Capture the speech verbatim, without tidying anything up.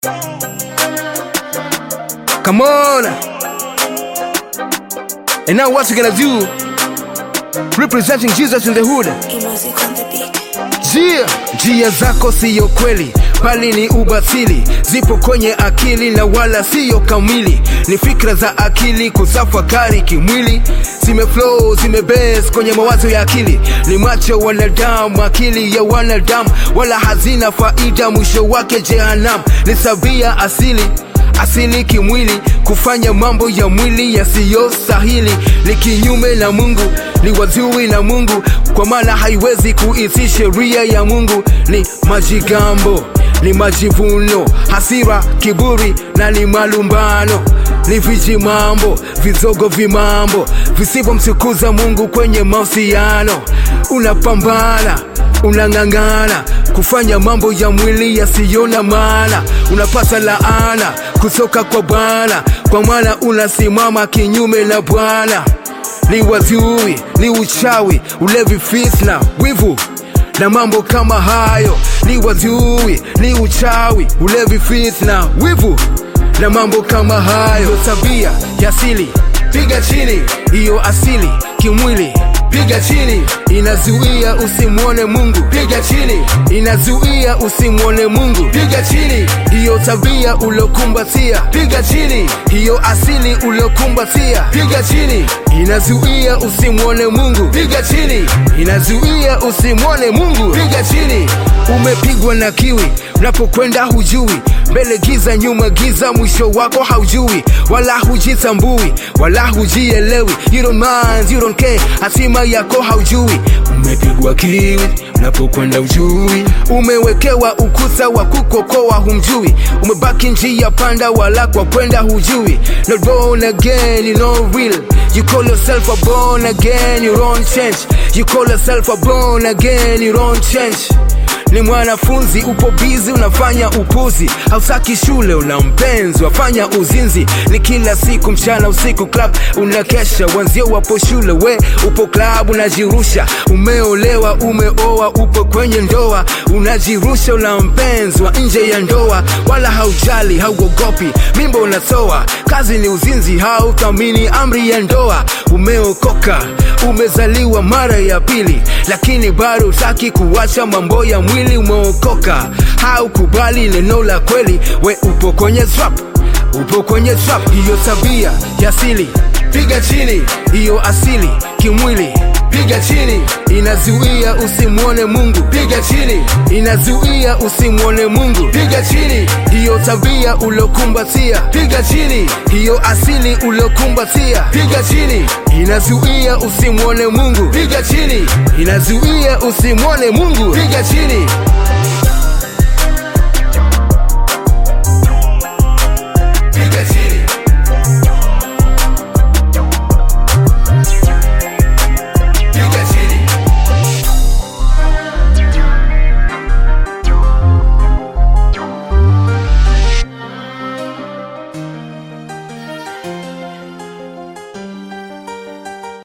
Come on. And now what you gonna do? Representing Jesus in the hood. Jia, njia zako siyo kweli, bali ni ubatili. Zipo kwenye akili na wala siyo kamili. Ni fikra za akili kutafakari kimwili. Zime flow, zime base kwenye mawazo ya akili. Ni macho wanadamu, akili ya wanadamu, wala hazina faida, mwisho wake jehanamu. Ni sabia asili asili kimwili, kufanya mambo ya mwili yasiyo sahili. Ni kinyume na Mungu, ni wadui na Mungu, kwa maana haiwezi kuitii sheria ya Mungu. Ni majigambo, ni majivuno, hasira, kiburi na ni malumbano. Ni vijimambo, vizogo vimambo, visivyomtukuza Mungu kwenye mahusiano. Unapambana, unang'ang'ana kufanya mambo ya mwili yasiyo na maana. Unapata laana kutoka kwa Bwana, kwa maana unasimama kinyume na Bwana. Ni wadui, ni uchawi, ulevi, fitna, wivu na mambo kama hayo. Ni wadui, ni uchawi, ulevi, fitna, wivu na mambo kama hayo. Tabia ya asili, piga chini. Iyo asili kimwili, piga chini. Inazuia usimuone Mungu, piga chini. Inazuia usimuone Mungu, piga chini. Hiyo tabia ulokumbatia, piga chini. Hiyo asili ulokumbatia, piga chini. Inazuia usimuone Mungu, piga chini. Inazuia usimuone Mungu, piga chini. Umepigwa na kiwi, unapokwenda hujui, mbele giza, nyuma giza, mwisho wako haujui, wala hujitambui, wala hujielewi. You don't mind, you don't care, hatima yako haujui. Umepigwa kiwi, unapokwenda hujui, umewekewa ukuta wa kukokoa humjui. Umebaki njia panda, wala kwa kwenda hujui. Not born again, you know real. You call yourself a born again, you don't change. You call yourself a born again, you don't change. Ni mwanafunzi, upo busy, unafanya upuzi. Hautaki shule, una mpenzi, wafanya uzinzi. Ni kila siku, mchana usiku, club unakesha. Wanzio wapo shule, we upo club unajirusha. Umeolewa, umeoa, upo kwenye ndoa, unajirusha. Una mpenzi wa nje ya ndoa, wala haujali, hauogopi, mimba unatoa. Kazi ni uzinzi, hauthamini amri ya ndoa. Umeokoka, umezaliwa mara ya pili, lakini bado utaki kuacha mambo ya mwili. Umeokoka, haukubali neno la kweli, we upo kwenye trap, upo kwenye trap. Hiyo tabia ya asili, piga chini. Hiyo asili kimwili, piga chini. Inazuia usimuone Mungu, piga chini. Inazuia usimuone Mungu, piga chini. Hiyo tabia ulokumbatia, piga chini. Hiyo asili ulokumbatia, piga chini. Inazuia usimuone Mungu, piga chini. Inazuia usimuone Mungu, piga chini.